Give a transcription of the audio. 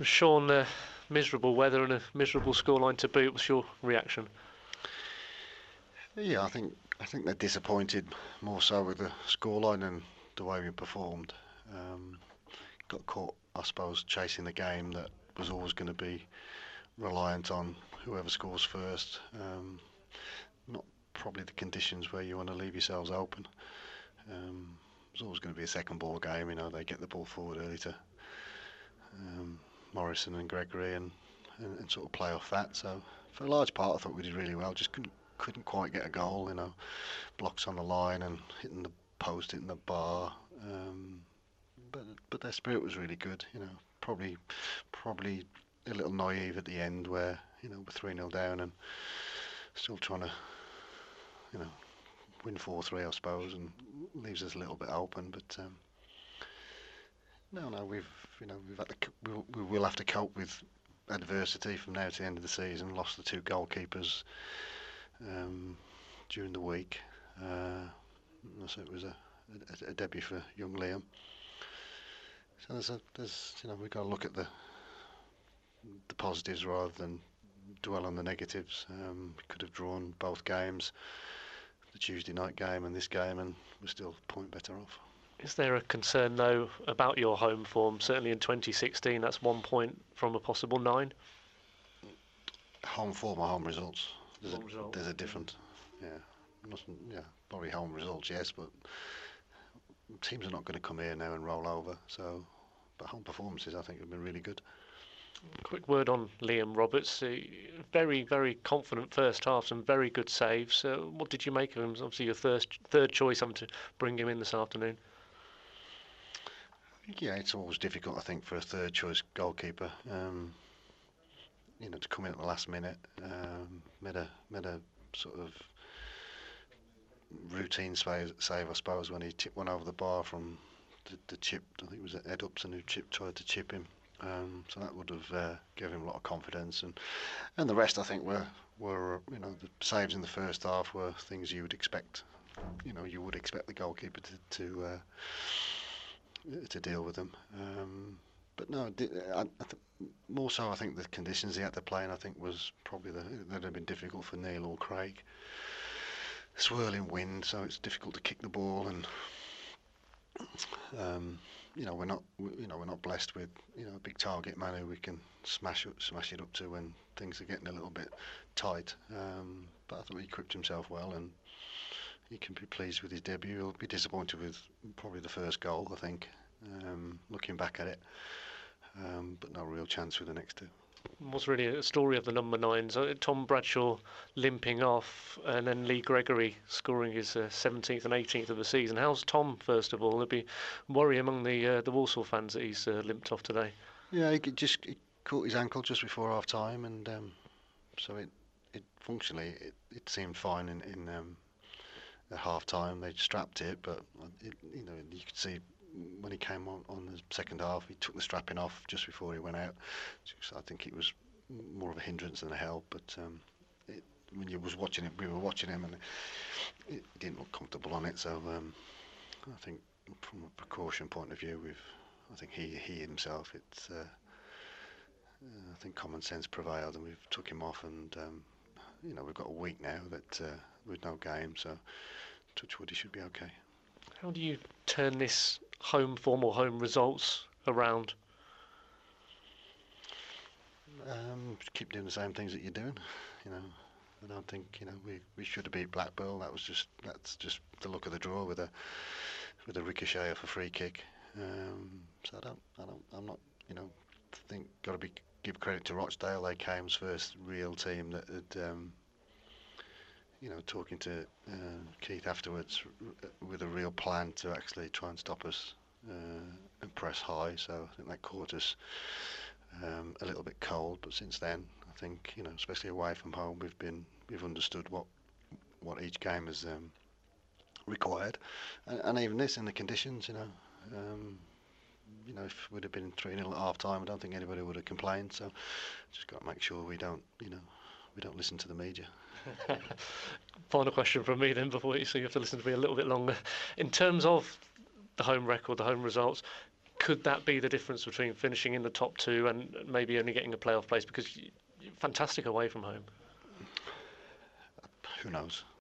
Sean, miserable weather and a miserable scoreline to boot. What's your reaction? Yeah, I think they're disappointed more so with the scoreline and the way we performed. Um, got caught, I suppose, chasing the game that was always going to be reliant on whoever scores first. Not probably the conditions where you want to leave yourselves open. It's always going to be a second ball game. They get the ball forward early to um, Morrison and Gregory and sort of play off that. So for a large part, I thought we did really well. Just couldn't quite get a goal. Blocks on the line and hitting the post, hitting the bar. But their spirit was really good. Probably a little naive at the end where we're 3-0 down and still trying to you know win 4-3, I suppose, and leaves us a little bit open. But no, we've had we will have to cope with adversity from now to the end of the season. Lost the two goalkeepers during the week. So it was a debut for young Liam. So we've got to look at the positives rather than dwell on the negatives. We could have drawn both games, the Tuesday night game and this game, and we're still a point better off. Is there a concern, though, about your home form? Certainly in 2016, that's 1 point from a possible 9. Home form or home results? Result. There's a different, probably home results, yes, but teams are not going to come here now and roll over. But home performances, I think, have been really good. Quick word on Liam Roberts. Very, very confident first half, some very good saves. What did you make of him? Obviously, your third choice, having to bring him in this afternoon. Yeah, it's always difficult, I think, for a third choice goalkeeper. To come in at the last minute, made a sort of routine save, I suppose, when he tipped one over the bar from the chip. I think it was Ed Upson who tried to chip him. So that would have given him a lot of confidence, and the rest, I think, were the saves in the first half were things you would expect. You would expect the goalkeeper to deal with them. But no, more so, I think the conditions he had to play in, I think, was probably that have been difficult for Neil or Craig. Swirling wind, so it's difficult to kick the ball, and we're not blessed with a big target man who we can smash it up to when things are getting a little bit tight. But I thought he equipped himself well, and he can be pleased with his debut. He'll be disappointed with probably the first goal, I think, looking back at it. But no real chance with the next two. It was really a story of the number 9s. Tom Bradshaw limping off, and then Lee Gregory scoring his 17th and 18th of the season. How's Tom, first of all? There'll be worry among the Walsall fans that he's limped off today. Yeah, he caught his ankle just before half time, and so it functionally it seemed fine in at half time. They strapped it, but you could see when he came on the second half, he took the strapping off just before he went out. So I think it was more of a hindrance than a help. But when you was watching it, we were watching him, and it didn't look comfortable on it. So I think from a precaution point of view, I think he himself, I think common sense prevailed, and we've took him off, and we've got a week now that with no game, so touch wood, he should be okay. How do you turn this home form or home results around? Keep doing the same things that you're doing. I don't think we should have beat Blackpool. That's just the look of the draw with a ricochet off a free kick. So I'm not think got to give credit to Rochdale. They came as first real team that had. Talking to Keith afterwards with a real plan to actually try and stop us and press high. So I think that caught us a little bit cold. But since then, I think especially away from home, we've understood what each game has required, and even this in the conditions. If we'd have been 3-0 at half time, I don't think anybody would have complained. So just got to make sure we don't listen to the media. Final question from me then, so you have to listen to me a little bit longer. In terms of the home record, the home results, could that be the difference between finishing in the top two and maybe only getting a playoff place? Because fantastic away from home. Who knows?